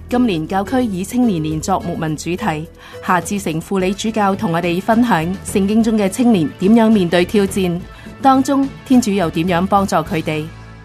今年教區以青年年作牧民主題，夏志誠輔理主教同我哋分享聖經中嘅青年點樣面對挑戰，當中天主又點樣幫助佢哋。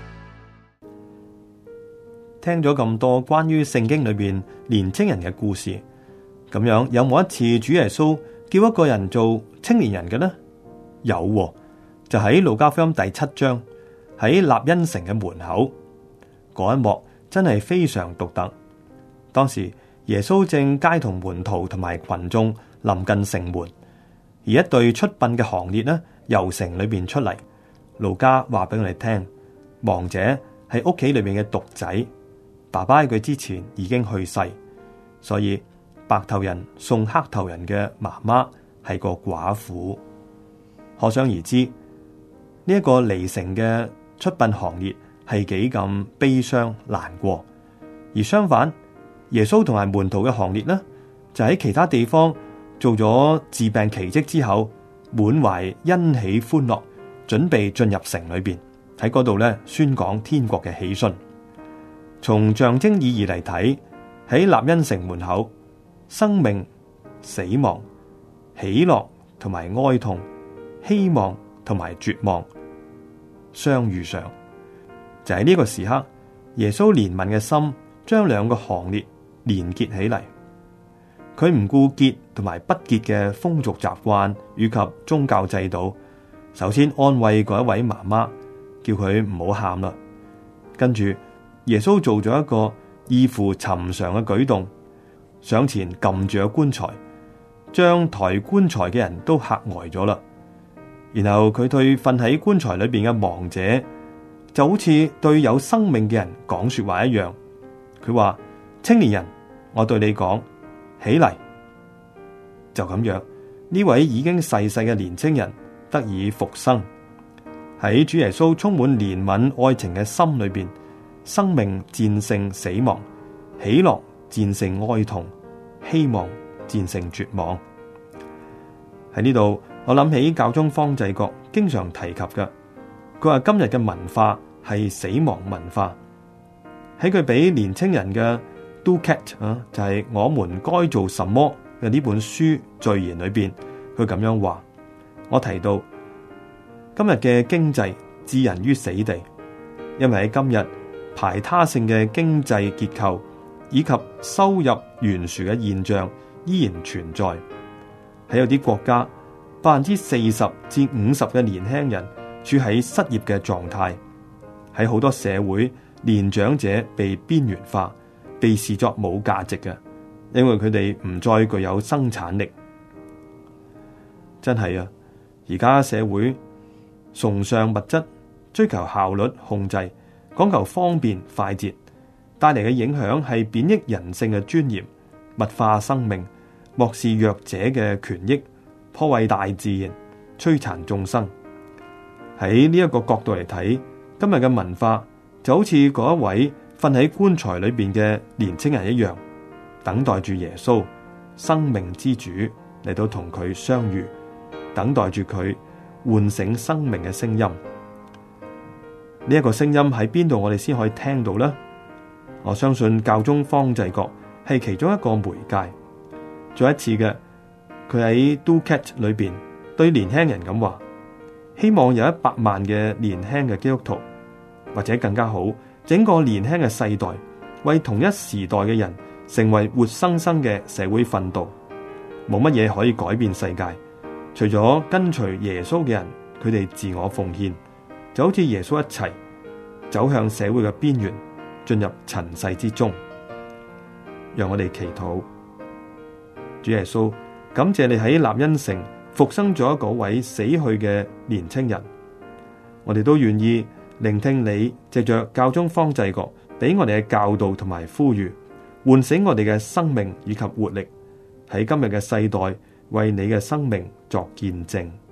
聽咗咁多關於聖經裏邊年青人嘅故事，咁樣有冇一次主耶穌叫一個人做青年人嘅呢？有喎，就喺路加福音第7章，喺納因城嘅門口，嗰一幕真係非常獨特。當時耶穌正街同門徒同埋群眾臨近城門，而一隊出殯嘅行列呢，由城裏邊出嚟。路加話俾我哋聽，亡者係屋企裏邊嘅獨仔，爸爸喺佢之前已經去世，所以白頭人送黑頭人嘅媽媽係個寡婦。可想而知呢一個離城嘅出殯行列係幾咁悲傷難過。而相反，耶穌同埋門徒嘅行列呢，就喺其他地方做咗治病奇蹟之後，滿懷欣喜歡樂，準備進入城裏邊，喺嗰度咧宣講天國嘅喜訊。從象徵意義嚟睇，喺納因城門口，生命、死亡、喜樂同埋哀痛、希望同埋絕望相遇上，就喺呢個時刻，耶穌憐憫嘅心將兩個行列連結起嚟。佢唔顧潔同埋不潔嘅風俗習慣以及宗教制度，首先安慰嗰一位媽媽，叫佢唔好喊啦。跟住耶穌做咗一個異乎尋常嘅舉動，上前撳住個棺材，將抬棺材嘅人都嚇呆咗啦。然後佢對瞓喺棺材裏邊嘅亡者，就好似對有生命嘅人講說話一樣。佢話：青年人，我對你講，起嚟。就咁樣，呢位已經逝世嘅年青人得以復生。喺主耶穌充滿憐憫愛情嘅心裏邊，生命戰勝死亡，喜樂戰勝哀痛，希望戰勝絕望。喺呢度，我諗起教宗方濟各經常提及嘅，佢話今日嘅文化係死亡文化。喺佢俾年青人嘅 Ducat 就係我們該做什麼嘅呢本書序言裏邊，佢咁樣話：我提到今日嘅經濟置人於死地，因為喺今日排他性嘅經濟結構以及收入懸殊嘅現象依然存在。喺有啲國家，40%至50%嘅年輕人處喺失業嘅狀態。喺好多社會，年長者被邊緣化，被視作冇價值嘅，因為佢哋唔再具有生產力。真係啊，而家社會崇尚物質，追求效率控制，講求方便快捷，帶嚟嘅影響係貶抑人性嘅尊嚴，物化生命，漠視弱者嘅權益，破壞大自然，摧殘眾生。喺呢一個角度嚟睇，今日嘅文化就好似嗰一位瞓喺棺材裏邊嘅年青人一樣，等待住耶穌生命之主嚟到同佢相遇，等待住佢喚醒生命嘅聲音。呢一個聲音喺邊度我哋先可以聽到呢？我相信教宗方濟各係其中一個媒介。再一次嘅，佢喺 Ducat 裏邊對年輕人咁話：希望有100萬嘅年輕嘅基督徒，或者更加好，整個年輕嘅世代，為同一時代嘅人成為活生生嘅社會奮鬥。冇乜嘢可以改變世界，除咗跟隨耶穌嘅人，佢哋自我奉獻，就好似耶穌一齊走向社會嘅邊緣，進入塵世之中。讓我哋祈禱。主耶穌，感謝你喺納因城復生咗嗰位死去嘅年青人，我哋都願意聆聽你藉着教宗方濟各俾我哋嘅教導同埋呼籲，喚醒我哋嘅生命以及活力，喺今日嘅世代為你嘅生命作見證。